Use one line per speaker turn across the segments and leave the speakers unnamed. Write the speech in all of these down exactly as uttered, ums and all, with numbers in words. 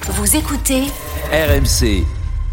Vous écoutez
R M C.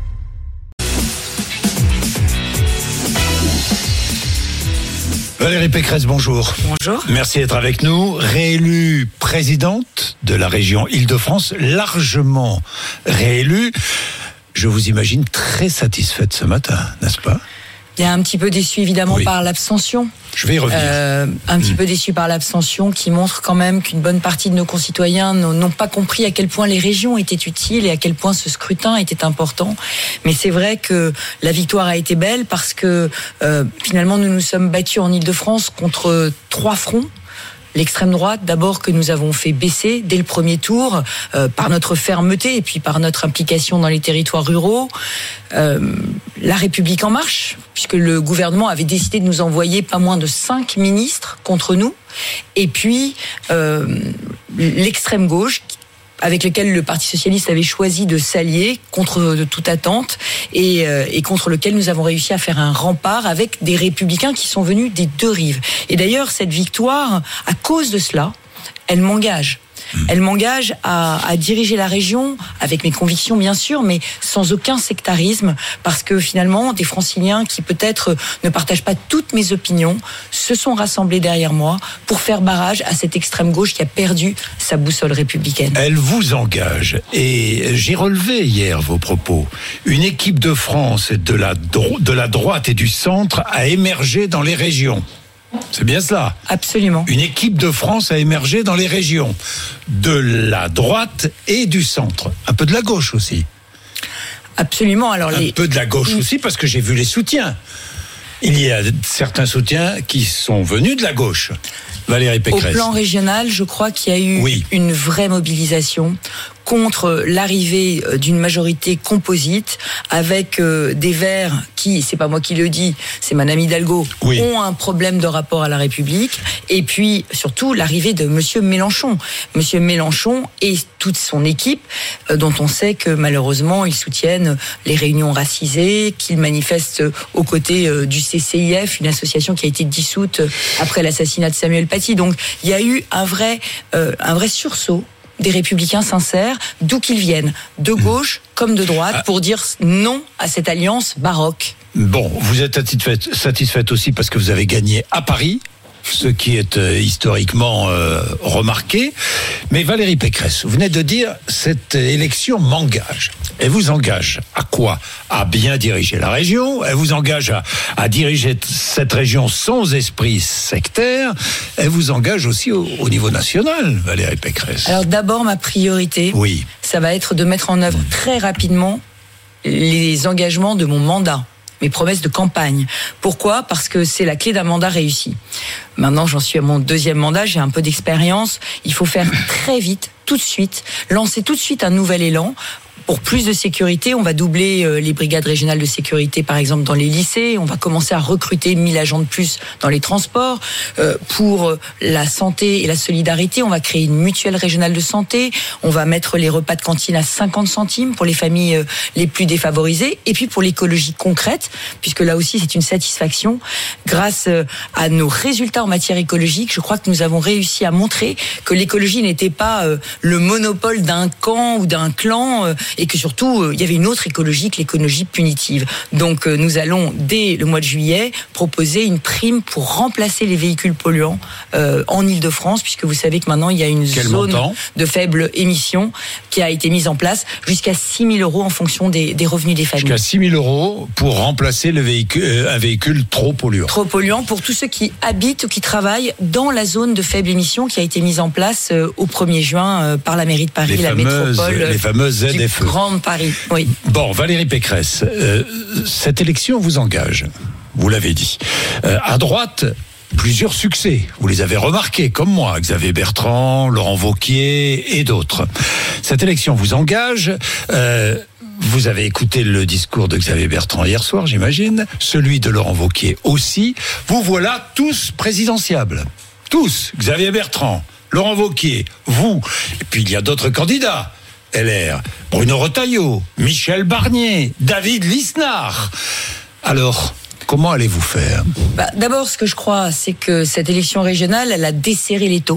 Valérie Pécresse, bonjour.
Bonjour.
Merci d'être avec nous. Réélue présidente de la région Île-de-France, largement réélue. Je vous imagine très satisfaite ce matin, n'est-ce pas ?
Il y a un petit peu déçu évidemment
Oui.
par l'abstention.
Je vais y revenir.
Euh, un petit mmh. peu déçu par l'abstention qui montre quand même qu'une bonne partie de nos concitoyens n'ont pas compris à quel point les régions étaient utiles et à quel point ce scrutin était important. Mais c'est vrai que la victoire a été belle parce que euh, finalement nous nous sommes battus en Île-de-France contre trois fronts. L'extrême droite, d'abord, que nous avons fait baisser dès le premier tour, euh, par notre fermeté et puis par notre implication dans les territoires ruraux. Euh, la République en marche, puisque le gouvernement avait décidé de nous envoyer pas moins de cinq ministres contre nous. Et puis, euh, l'extrême gauche, avec lequel le Parti socialiste avait choisi de s'allier contre de toute attente et, euh, et contre lequel nous avons réussi à faire un rempart avec des républicains qui sont venus des deux rives. Et d'ailleurs, cette victoire, à cause de cela, elle m'engage. Elle m'engage à, à diriger la région avec mes convictions bien sûr, mais sans aucun sectarisme, parce que finalement des Franciliens qui peut-être ne partagent pas toutes mes opinions se sont rassemblés derrière moi pour faire barrage à cette extrême gauche qui a perdu sa boussole républicaine.
Elle vous engage et j'ai relevé hier vos propos. Une équipe de France de la, dro- de la droite et du centre a émergé dans les régions. C'est bien cela.
Absolument.
Une équipe de France a émergé dans les régions, de la droite et du centre. Un peu de la gauche aussi.
Absolument. Alors
Un
les...
peu de la gauche aussi, parce que j'ai vu les soutiens. Il y a certains soutiens qui sont venus de la gauche. Valérie Pécresse.
Au plan régional, je crois qu'il y a eu
oui.
une vraie mobilisation contre l'arrivée d'une majorité composite avec euh, des Verts qui, c'est pas moi qui le dis, c'est Madame Hidalgo,
oui.
ont un problème de rapport à la République. Et puis, surtout, l'arrivée de Monsieur Mélenchon. Monsieur Mélenchon et toute son équipe, euh, dont on sait que malheureusement, ils soutiennent les réunions racisées, qu'ils manifestent aux côtés euh, du C C I F, une association qui a été dissoute après l'assassinat de Samuel Paty. Donc, il y a eu un vrai, euh, un vrai sursaut des républicains sincères, d'où qu'ils viennent, de gauche comme de droite, pour dire non à cette alliance baroque.
Bon, vous êtes satisfaite, satisfaite aussi parce que vous avez gagné à Paris, ce qui est euh, historiquement euh, remarqué. Mais Valérie Pécresse, vous venez de dire cette élection m'engage. Elle vous engage à quoi ? À bien diriger la région. Elle vous engage à, à diriger cette région sans esprit sectaire. Elle vous engage aussi au, au niveau national, Valérie Pécresse.
Alors d'abord, ma priorité,
oui.
ça va être de mettre en œuvre très rapidement les engagements de mon mandat. Mes promesses de campagne. Pourquoi ? Parce que c'est la clé d'un mandat réussi. Maintenant, j'en suis à mon deuxième mandat, j'ai un peu d'expérience. Il faut faire très vite, tout de suite, lancer tout de suite un nouvel élan. Pour plus de sécurité, on va doubler les brigades régionales de sécurité, par exemple, dans les lycées. On va commencer à recruter mille agents de plus dans les transports. Euh, pour la santé et la solidarité, on va créer une mutuelle régionale de santé. On va mettre les repas de cantine à cinquante centimes pour les familles les plus défavorisées. Et puis pour l'écologie concrète, puisque là aussi c'est une satisfaction. Grâce à nos résultats en matière écologique, je crois que nous avons réussi à montrer que l'écologie n'était pas le monopole d'un camp ou d'un clan, et que surtout, il y avait une autre écologie que l'écologie punitive. Donc, nous allons, dès le mois de juillet, proposer une prime pour remplacer les véhicules polluants euh, en Île-de-France, puisque vous savez que maintenant, il y a une
Quel
zone
montant
de faible émission qui a été mise en place, jusqu'à six mille euros en fonction des, des revenus des familles.
Jusqu'à six mille euros pour remplacer le véhicule, euh, un véhicule trop polluant.
Trop polluant pour tous ceux qui habitent ou qui travaillent dans la zone de faible émission qui a été mise en place euh, au premier juin euh, par la mairie de Paris,
les
la
fameuses,
métropole
les fameuses Z F E.
Grande Paris, oui.
Bon, Valérie Pécresse, euh, cette élection vous engage, vous l'avez dit. Euh, à droite, plusieurs succès, vous les avez remarqués, comme moi, Xavier Bertrand, Laurent Wauquiez et d'autres. Cette élection vous engage. Euh, Vous avez écouté le discours de Xavier Bertrand hier soir, j'imagine, celui de Laurent Wauquiez aussi. Vous voilà tous présidentiables. Tous, Xavier Bertrand, Laurent Wauquiez, vous. Et puis il y a d'autres candidats. L R, Bruno Retailleau, Michel Barnier, David Lisnard. Alors, comment allez-vous faire ?
Bah, d'abord, ce que je crois, c'est que cette élection régionale, elle a desserré l'étau.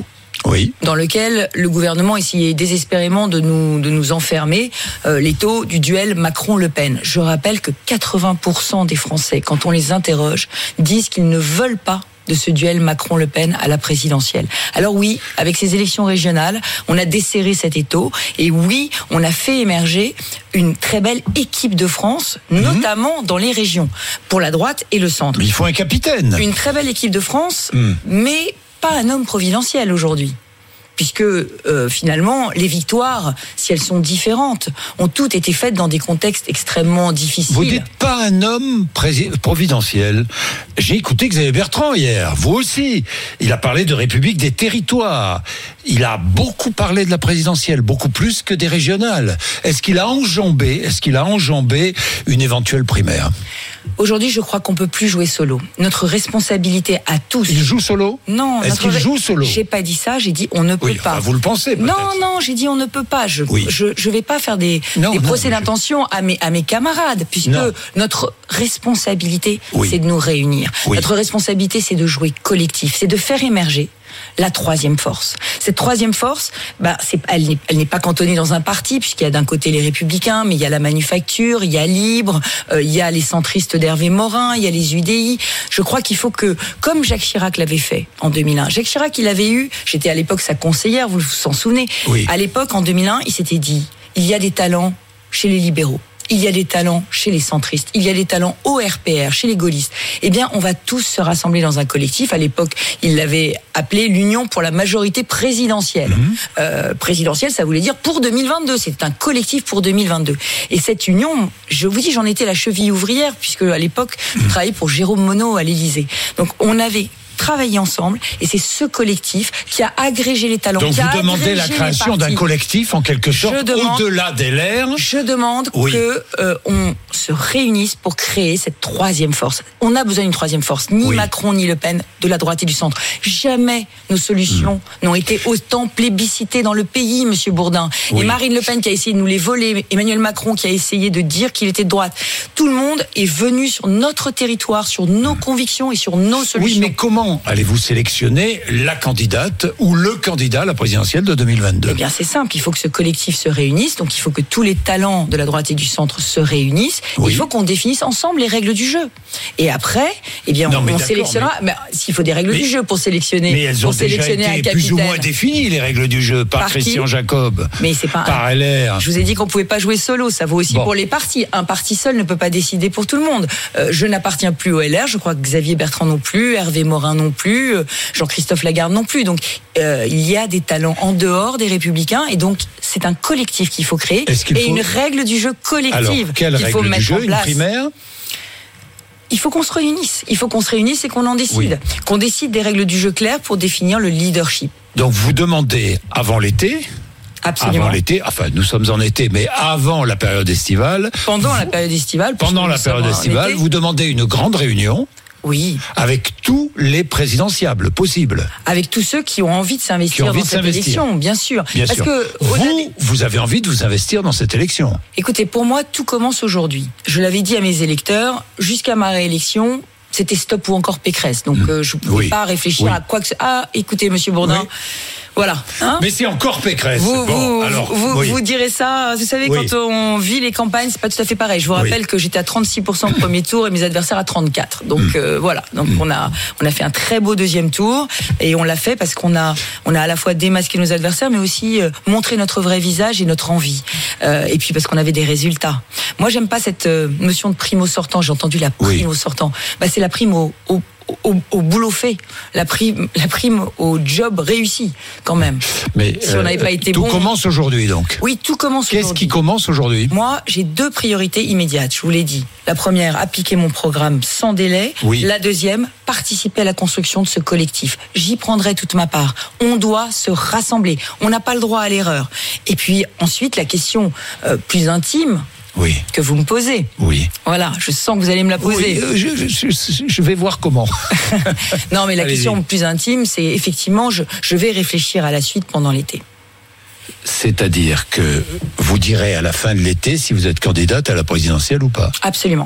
oui.
dans lequel le gouvernement essayait désespérément de nous, de nous enfermer, euh, l'étau du duel Macron-Le Pen. Je rappelle que quatre-vingts pour cent des Français, quand on les interroge, disent qu'ils ne veulent pas de ce duel Macron-Le Pen à la présidentielle. Alors oui, avec ces élections régionales, on a desserré cet étau et oui, on a fait émerger une très belle équipe de France, mmh. notamment dans les régions, pour la droite et le centre.
Mais il faut un capitaine.
Une très belle équipe de France, mmh. mais pas un homme providentiel aujourd'hui. Puisque euh, finalement, les victoires, si elles sont différentes, ont toutes été faites dans des contextes extrêmement difficiles.
Vous dites pas un homme prési- providentiel. J'ai écouté Xavier Bertrand hier, vous aussi. Il a parlé de République des territoires. Il a beaucoup parlé de la présidentielle, beaucoup plus que des régionales. Est-ce qu'il a enjambé, est-ce qu'il a enjambé une éventuelle primaire ?
Aujourd'hui, je crois qu'on peut plus jouer solo. Notre responsabilité à tous.
Il joue solo ?
Non.
Est-ce qu'il joue solo ?
J'ai pas dit ça. J'ai dit on ne peut
oui,
pas.
Enfin, vous le pensez peut-être.
Non, non. J'ai dit on ne peut pas. Je,
oui.
je, je vais pas faire des,
non,
des
non,
procès
je...
d'intention à mes, à mes camarades, puisque non. notre responsabilité,
oui.
c'est de nous réunir.
Oui.
Notre responsabilité, c'est de jouer collectif, c'est de faire émerger la troisième force. Cette troisième force, bah, c'est, elle, n'est, elle n'est pas cantonnée dans un parti, puisqu'il y a d'un côté les Républicains, mais il y a la Manufacture, il y a Libre, euh, il y a les centristes d'Hervé Morin, il y a les U D I. Je crois qu'il faut que, comme Jacques Chirac l'avait fait en deux mille un, Jacques Chirac, il avait eu, j'étais à l'époque sa conseillère, vous vous en souvenez,
oui.
à l'époque, en deux mille un, il s'était dit, il y a des talents chez les libéraux. Il y a des talents chez les centristes, il y a des talents au R P R, chez les gaullistes. Eh bien, on va tous se rassembler dans un collectif. À l'époque, il l'avait appelé l'Union pour la majorité présidentielle. Mmh. Euh, présidentielle, ça voulait dire pour deux mille vingt-deux. C'était un collectif pour deux mille vingt-deux. Et cette union, je vous dis, j'en étais la cheville ouvrière, puisque à l'époque, mmh. je travaillais pour Jérôme Monod à l'Élysée. Donc, on avait travailler ensemble, et c'est ce collectif qui a agrégé les talents.
Donc
qui
vous
a
demandez la création d'un collectif en quelque sorte demande, au-delà des L R.
Je demande
oui.
que euh, on se réunisse pour créer cette troisième force. On a besoin d'une troisième force, ni oui. Macron ni Le Pen, de la droite et du centre. Jamais nos solutions mmh. n'ont été autant plébiscitées dans le pays, Monsieur Bourdin. Oui. Et Marine Le Pen qui a essayé de nous les voler, Emmanuel Macron qui a essayé de dire qu'il était de droite. Tout le monde est venu sur notre territoire, sur nos mmh. convictions et sur nos solutions.
Oui, mais comment allez-vous sélectionner la candidate ou le candidat à la présidentielle de deux mille vingt-deux ?
Eh bien, c'est simple. Il faut que ce collectif se réunisse. Donc, il faut que tous les talents de la droite et du centre se réunissent. Oui. Il faut qu'on définisse ensemble les règles du jeu. Et après, eh bien, non, on, on sélectionnera. Mais... Mais, s'il faut des règles mais... du jeu pour sélectionner,
mais elles ont
pour
déjà
sélectionner
été
un
plus ou moins définies, les règles du jeu par, par Christian Jacob.
Mais c'est pas
par
un...
L R.
Je vous ai dit qu'on pouvait pas jouer solo. Ça vaut aussi bon. pour les partis. Un parti seul ne peut pas décider pour tout le monde. Euh, je n'appartiens plus au L R. Je crois que Xavier Bertrand non plus, Hervé Morin non plus. Euh, Jean-Christophe Lagarde non plus. Donc, euh, il y a des talents en dehors des Républicains et donc, c'est un collectif qu'il faut créer et
faut...
une règle du jeu collective.
Alors, quelle
qu'il faut
règle
mettre
du jeu,
en place.
Une primaire ?
Il faut qu'on se réunisse. Il faut qu'on se réunisse et qu'on en décide.
Oui.
Qu'on décide des règles du jeu claires pour définir le leadership.
Donc, vous demandez avant l'été ?
Absolument.
Avant l'été, enfin nous sommes en été, mais avant la période estivale.
Pendant
vous,
la période estivale.
Pendant la période estivale, vous demandez une grande réunion.
Oui.
Avec tous les présidentiables possibles.
Avec tous ceux qui ont envie de s'investir
envie
dans
de
cette
s'investir.
élection, bien sûr.
Bien
Parce
sûr.
que
vous, vous avez envie de vous investir dans cette élection.
Écoutez, pour moi, tout commence aujourd'hui. Je l'avais dit à mes électeurs, jusqu'à ma réélection, c'était stop ou encore Pécresse. Donc, mmh. euh, je ne pouvais
oui.
pas réfléchir
oui.
à quoi que ce... Ah, écoutez, Monsieur Bourdin... Oui. Voilà. Hein
mais c'est encore Pécresse.
Vous,
bon,
vous,
alors,
vous,
oui.
vous direz ça. Vous savez, oui. quand on vit les campagnes, c'est pas tout à fait pareil. Je vous rappelle oui. que j'étais à trente-six pour cent au premier tour et mes adversaires à trente-quatre. Donc mmh. euh, voilà. Donc mmh. on a on a fait un très beau deuxième tour et on l'a fait parce qu'on a on a à la fois démasqué nos adversaires, mais aussi euh, montré notre vrai visage et notre envie. Euh, et puis parce qu'on avait des résultats. Moi, j'aime pas cette euh, notion de prime au sortant. J'ai entendu la prime oui. au sortant. Bah c'est la prime au, au Au, au boulot fait, la prime, la prime au job réussi, quand même.
Mais
si on n'avait
euh,
pas été
tout
bon.
Tout commence aujourd'hui, donc.
Oui, tout commence
Qu'est-ce
aujourd'hui.
Qu'est-ce qui commence aujourd'hui ?
Moi, j'ai deux priorités immédiates, je vous l'ai dit. La première, appliquer mon programme sans délai.
Oui.
La deuxième, participer à la construction de ce collectif. J'y prendrai toute ma part. On doit se rassembler. On n'a pas le droit à l'erreur. Et puis, ensuite, la question euh, plus intime.
Oui.
Que vous me posez.
Oui.
Voilà, je sens que vous allez me la poser.
Oui, je, je, je vais voir comment.
Non, mais la
Allez-y.
question plus intime, c'est effectivement, je, je vais réfléchir à la suite pendant l'été.
C'est-à-dire que vous direz à la fin de l'été si vous êtes candidate à la présidentielle ou pas ?
Absolument.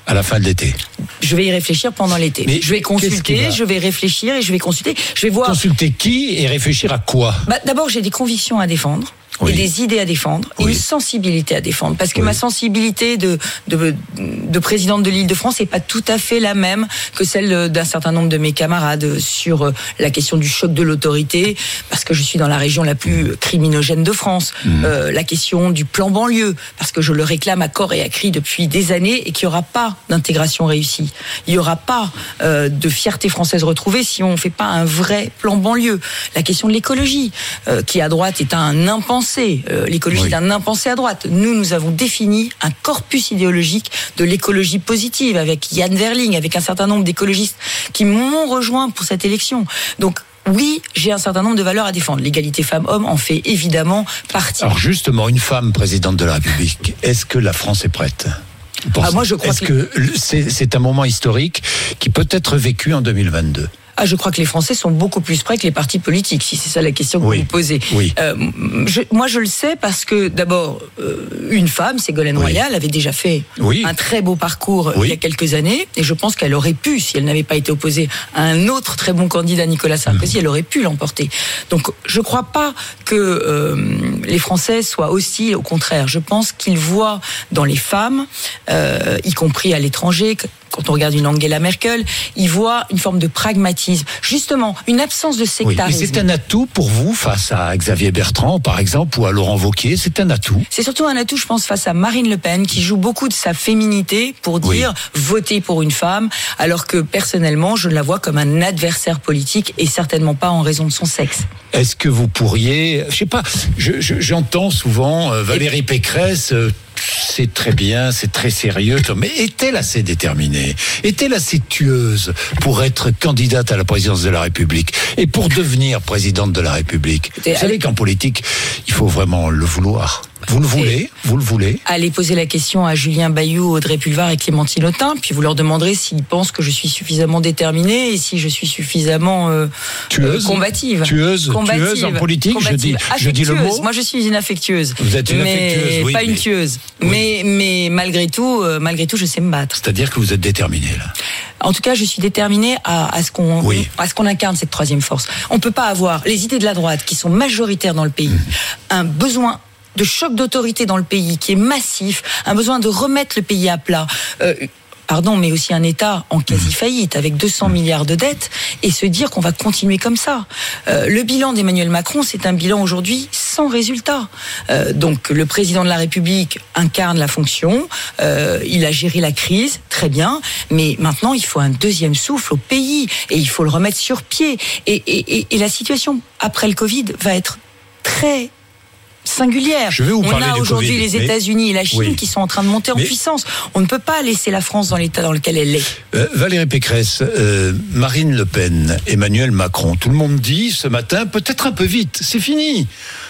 À la fin de l'été.
Je vais y réfléchir pendant l'été. Mais je vais consulter, va... je vais réfléchir et je vais consulter. Je vais voir.
Consulter qui et réfléchir à quoi?
Bah, d'abord, j'ai des convictions à défendre. Oui. Et des idées à défendre, oui. et une sensibilité à défendre. Parce que oui. ma sensibilité de, de, de présidente de l'Île-de-France n'est pas tout à fait la même que celle d'un certain nombre de mes camarades sur la question du choc de l'autorité, parce que je suis dans la région la plus criminogène de France. Mmh. Euh, la question du plan banlieue, parce que je le réclame à corps et à cri depuis des années et qu'il n'y aura pas d'intégration réussie. Il n'y aura pas euh, de fierté française retrouvée si on ne fait pas un vrai plan banlieue. La question de l'écologie, euh, qui à droite est un impensé. L'écologie oui. est un impensé à droite. Nous, nous avons défini un corpus idéologique de l'écologie positive avec Yann Verling, avec un certain nombre d'écologistes qui m'ont rejoint pour cette élection. Donc, oui, j'ai un certain nombre de valeurs à défendre. L'égalité femmes-hommes en fait évidemment partie.
Alors justement, une femme présidente de la République, est-ce que la France est prête ?
Ah, moi, je crois
Est-ce
que,
que c'est, c'est un moment historique qui peut être vécu en deux mille vingt-deux ?
Ah, je crois que les Français sont beaucoup plus prêts que les partis politiques, si c'est ça la question que oui. vous me posez.
Oui.
Euh, je, moi, je le sais parce que, d'abord, euh, une femme, Ségolène oui. Royal, avait déjà fait oui. un très beau parcours oui. il y a quelques années, et je pense qu'elle aurait pu, si elle n'avait pas été opposée à un autre très bon candidat, Nicolas Sarkozy, mmh. elle aurait pu l'emporter. Donc, je ne crois pas que euh, les Français soient hostiles, au contraire. Je pense qu'ils voient dans les femmes, euh, y compris à l'étranger, quand on regarde une Angela Merkel, ils voient une forme de pragmatisme. Justement, une absence de sectarisme.
Oui, mais c'est un atout pour vous face à Xavier Bertrand, par exemple, ou à Laurent Wauquiez. C'est un atout. C'est
surtout un atout, je pense, face à Marine Le Pen, qui joue beaucoup de sa féminité pour dire oui. voter pour une femme, alors que personnellement, je la vois comme un adversaire politique et certainement pas en raison de son sexe.
Est-ce que vous pourriez, je sais pas, je, je, j'entends souvent euh, Valérie Pécresse. Euh, C'est très bien, c'est très sérieux, mais est-elle assez déterminée ? Est-elle assez tueuse pour être candidate à la présidence de la République et pour devenir présidente de la République ? Vous savez qu'en politique, il faut vraiment le vouloir. Vous le voulez ? Vous le voulez ?
Allez poser la question à Julien Bayou, Audrey Pulvar et Clémentine Autain, puis vous leur demanderez s'ils pensent que je suis suffisamment déterminée et si je suis suffisamment euh,
tueuse,
euh, combative.
Tueuse, combative, tueuse en politique, combative. Je, dis, je dis le mot.
Moi, je suis une affectueuse.
Vous êtes une
mais
affectueuse, oui.
Pas
mais...
une tueuse. Oui. Mais, mais malgré tout, euh, malgré tout, je sais me battre.
C'est-à-dire que vous êtes déterminée, là.
En tout cas, je suis déterminée à, à ce qu'on,
oui.
à ce qu'on incarne cette troisième force. On peut pas avoir les idées de la droite qui sont majoritaires dans le pays, mmh. un besoin de choc d'autorité dans le pays qui est massif, un besoin de remettre le pays à plat. Euh, Pardon, mais aussi un État en quasi-faillite, avec deux cents milliards de dettes, et se dire qu'on va continuer comme ça. Euh, le bilan d'Emmanuel Macron, c'est un bilan aujourd'hui sans résultat. Euh, donc, le président de la République incarne la fonction, euh, il a géré la crise, très bien, mais maintenant, il faut un deuxième souffle au pays, et il faut le remettre sur pied. Et, et, et, et la situation après le Covid va être très singulière.
Je vais vous
On a aujourd'hui
COVID,
les États-Unis et la Chine oui. qui sont en train de monter en mais... puissance. On ne peut pas laisser la France dans l'état dans lequel elle est.
Euh, Valérie Pécresse, euh, Marine Le Pen, Emmanuel Macron, tout le monde dit ce matin, peut-être un peu vite, c'est fini.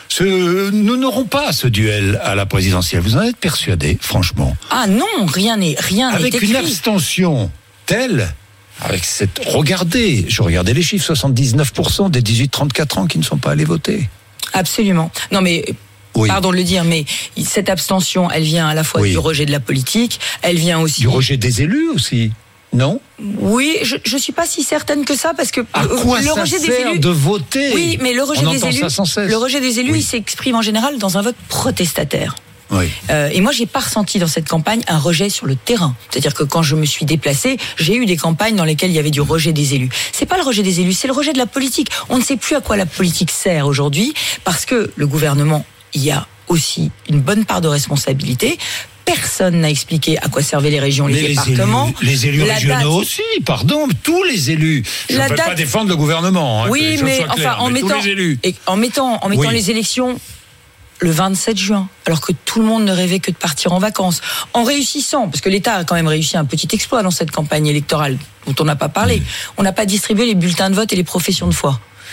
Ce, nous n'aurons pas ce duel à la présidentielle. Vous en êtes persuadé, franchement ?
Ah non, rien n'est rien
Avec
n'est écrit.
Une abstention telle, avec cette, regardez, je regardais les chiffres, soixante-dix-neuf pour cent des dix-huit trente-quatre ans qui ne sont pas allés voter.
Absolument. Non mais oui. Pardon de le dire, mais cette abstention, elle vient à la fois oui. du rejet de la politique, elle vient aussi...
Du rejet des élus aussi, non ?
Oui, je je suis pas si certaine que ça, parce que
à quoi
le
ça
rejet
sert
des élus
de voter ?
Oui, mais le rejet
On
des élus, le rejet des élus,
oui.
il s'exprime en général dans un vote protestataire.
Oui.
Euh, et moi, j'ai pas ressenti dans cette campagne un rejet sur le terrain. C'est-à-dire que quand je me suis déplacée, j'ai eu des campagnes dans lesquelles il y avait du rejet des élus. C'est pas le rejet des élus, c'est le rejet de la politique. On ne sait plus à quoi la politique sert aujourd'hui, parce que le gouvernement, il y a aussi une bonne part de responsabilité. Personne n'a expliqué à quoi servaient les régions, les, les départements.
Les élus, les élus régionaux date... aussi, pardon, tous les élus. Je ne peux date... pas défendre le gouvernement. Hein,
oui, mais enfin, claires, en, mais mettant, et en mettant, en mettant oui. les élections le vingt-sept juin, alors que tout le monde ne rêvait que de partir en vacances, en réussissant, parce que l'État a quand même réussi un petit exploit dans cette campagne électorale dont on n'a pas parlé. Mmh. On n'a pas distribué les bulletins de vote et les professions de foi.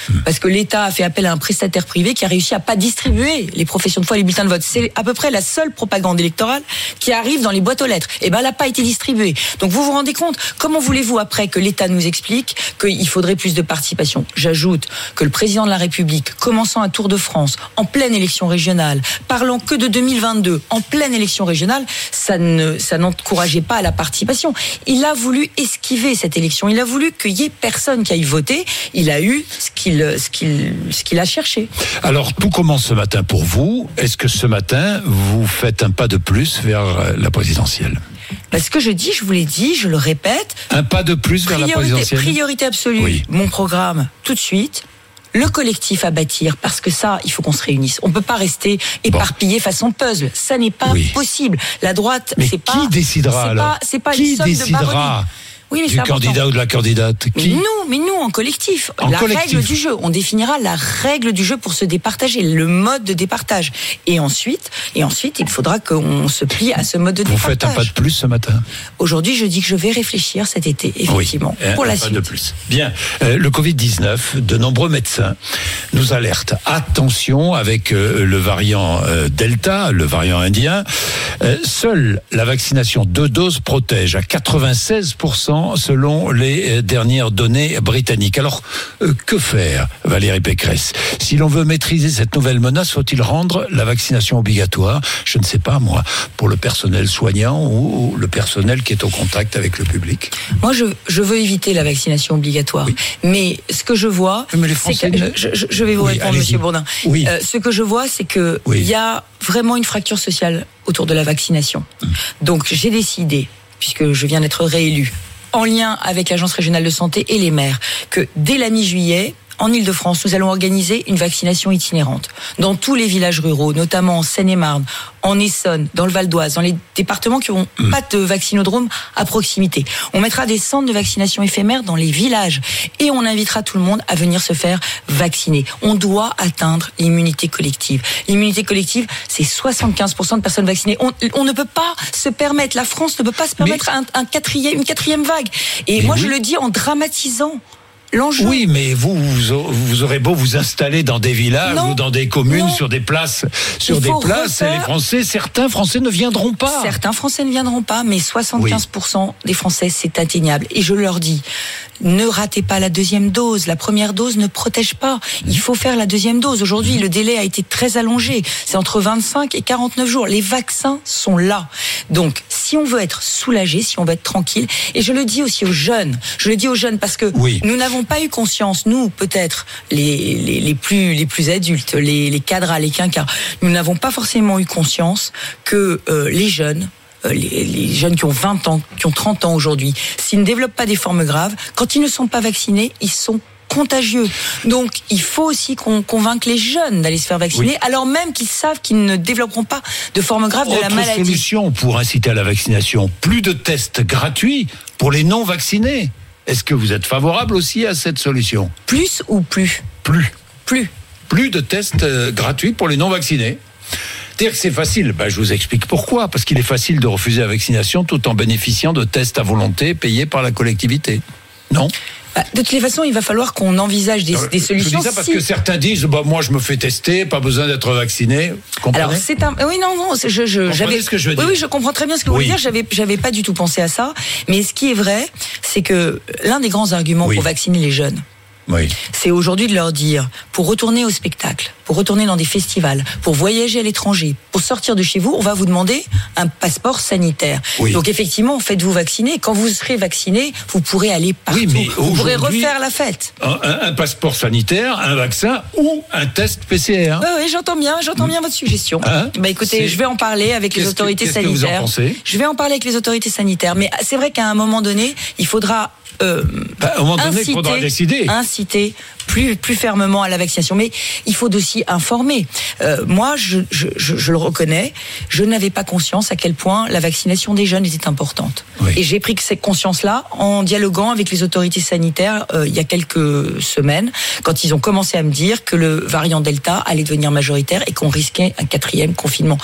Mmh. Parce que l'État a fait appel à un prestataire privé qui a réussi à pas distribuer les professions de foi et les bulletins de vote. C'est à peu près la seule propagande électorale qui arrive dans les boîtes aux lettres. Et ben, elle n'a pas été distribuée. Donc vous vous rendez compte, comment voulez-vous après que l'État nous explique qu'il faudrait plus de participation? J'ajoute que le président de la République, commençant un tour de France, en pleine élection régionale, parlant que de deux mille vingt-deux, en pleine élection régionale, ça ne, ça n'encourageait pas à la participation. Il a voulu esquiver cette élection. Il a voulu qu'il y ait personne qui aille voter. Il a eu ce qu'il, ce qu'il, ce qu'il a cherché.
Alors, tout commence ce matin pour vous. Est-ce que ce matin, vous faites un pas de plus vers la présidentielle?
Parce que je dis, je vous l'ai dit, je le répète.
Un pas de plus vers
priorité,
la présidentielle.
Priorité absolue. Oui. Mon programme, tout de suite. Le collectif à bâtir, parce que ça, il faut qu'on se réunisse. On peut pas rester éparpillé bon. façon puzzle. Ça n'est pas oui. possible. La droite,
mais
c'est
qui
pas.
décidera
c'est
alors
pas, c'est pas
Qui
une somme
décidera
de baronnies. Oui, mais
du candidat ou de la candidate? Qui?
Mais nous, mais nous en collectif.
En
la
collectif.
règle du jeu. On définira la règle du jeu pour se départager, le mode de départage. Et ensuite, et ensuite, il faudra qu'on se plie à ce mode de
Vous
départage.
Vous faites un pas de plus ce matin?
Aujourd'hui, je dis que je vais réfléchir cet été, effectivement,
oui,
pour
un
la
pas
suite.
De plus. Bien. Euh, le covid dix-neuf, de nombreux médecins nous alertent. Attention avec euh, le variant euh, Delta, le variant indien. Euh, seule la vaccination deux doses protège à quatre-vingt-seize pour cent selon les dernières données britanniques. Alors, euh, que faire, Valérie Pécresse? Si l'on veut maîtriser cette nouvelle menace, faut-il rendre la vaccination obligatoire? Je ne sais pas, moi, pour le personnel soignant ou, ou le personnel qui est au contact avec le public.
Moi, je, je veux éviter la vaccination obligatoire. Oui. Mais ce que je vois,
mais les Français
c'est que, je, je, je vais vous oui, répondre, allez-y. Monsieur Bourdin.
Oui.
Euh, ce que je vois, c'est que il oui. y a vraiment une fracture sociale autour de la vaccination. Hum. Donc, j'ai décidé, puisque je viens d'être réélu, en lien avec l'Agence régionale de santé et les maires, que dès la mi-juillet, en Ile-de-France, nous allons organiser une vaccination itinérante dans tous les villages ruraux, notamment en Seine-et-Marne, en Essonne, dans le Val d'Oise, dans les départements qui n'ont mmh. pas de vaccinodrome à proximité. On mettra des centres de vaccination éphémères dans les villages et on invitera tout le monde à venir se faire vacciner. On doit atteindre l'immunité collective. L'immunité collective, c'est soixante-quinze pour cent de personnes vaccinées. On, on ne peut pas se permettre, la France ne peut pas se permettre mais... un, un quatrième, une quatrième vague. Et mais moi, oui. je le dis en dramatisant l'enjeu.
Oui, mais vous, vous, vous aurez beau vous installer dans des villages non, ou dans des communes, non. sur des places, sur des places, refaire... et les Français, certains Français ne viendront pas.
Certains Français ne viendront pas, mais soixante-quinze pour cent oui. des Français, c'est atteignable. Et je leur dis, ne ratez pas la deuxième dose. La première dose ne protège pas. Il faut faire la deuxième dose. Aujourd'hui, le délai a été très allongé. C'est entre vingt-cinq et quarante-neuf jours. Les vaccins sont là. Donc, si on veut être soulagé, si on veut être tranquille, et je le dis aussi aux jeunes, je le dis aux jeunes parce que oui. nous n'avons pas eu conscience, nous, peut-être, les, les, les, plus, les plus adultes, les, les cadres, les quinquas, nous n'avons pas forcément eu conscience que euh, les jeunes, Les, les jeunes qui ont vingt ans, qui ont trente ans aujourd'hui, s'ils ne développent pas des formes graves, quand ils ne sont pas vaccinés, ils sont contagieux. Donc, il faut aussi qu'on convainque les jeunes d'aller se faire vacciner, oui. alors même qu'ils savent qu'ils ne développeront pas de formes graves
Autre
de la maladie.
Autre solution pour inciter à la vaccination, plus de tests gratuits pour les non-vaccinés. Est-ce que vous êtes favorable aussi à cette solution?
Plus ou plus?
Plus.
Plus.
Plus de tests euh, gratuits pour les non-vaccinés. Dire que c'est facile, ben je vous explique pourquoi. Parce qu'il est facile de refuser la vaccination tout en bénéficiant de tests à volonté payés par la collectivité. Non ?
Bah, de toutes les façons, il va falloir qu'on envisage des, des solutions.
Je dis ça parce
si...
que certains disent, bah, moi je me fais tester, pas besoin d'être vacciné. Vous comprenez ?
Alors c'est un, oui non non, je, je
Vous
j'avais,
ce que je veux
oui
dire.
oui, je comprends très bien ce que vous
oui.
voulez dire. J'avais, j'avais pas du tout pensé à ça. Mais ce qui est vrai, c'est que l'un des grands arguments oui. pour vacciner les jeunes,
oui.
c'est aujourd'hui de leur dire, pour retourner au spectacle, pour retourner dans des festivals, pour voyager à l'étranger, pour sortir de chez vous, on va vous demander un passeport sanitaire.
Oui.
Donc effectivement, faites-vous vacciner. Quand vous serez vacciné, vous pourrez aller partout.
Oui, mais
vous pourrez refaire la fête.
Un, un, un passeport sanitaire, un vaccin ou un test P C R.
Oui, oui, j'entends bien, j'entends bien votre suggestion.
Hein
bah écoutez, c'est... je vais en parler avec
qu'est-ce
les autorités
que,
sanitaires.
Qu'est-ce que vous en pensez ?
Je vais en parler avec les autorités sanitaires. Mais c'est vrai qu'à un moment donné, il faudra Euh,
bah, à un moment donné,
inciter,
il faudra décider.
inciter plus, plus fermement à la vaccination. Mais il faut aussi informer. Euh, moi, je, je, je, je le reconnais, je n'avais pas conscience à quel point la vaccination des jeunes était importante.
Oui.
Et j'ai pris cette conscience-là en dialoguant avec les autorités sanitaires euh, il y a quelques semaines, quand ils ont commencé à me dire que le variant Delta allait devenir majoritaire et qu'on risquait un quatrième confinement.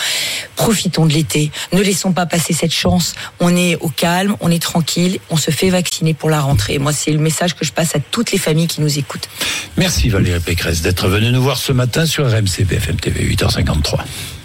Profitons de l'été. Ne laissons pas passer cette chance. On est au calme, on est tranquille, on se fait vacciner pour la rentrée. Moi, c'est le message que je passe à toutes les familles qui nous écoutent.
Merci Valérie Pécresse d'être venue nous voir ce matin sur R M C B F M T V, huit heures cinquante-trois.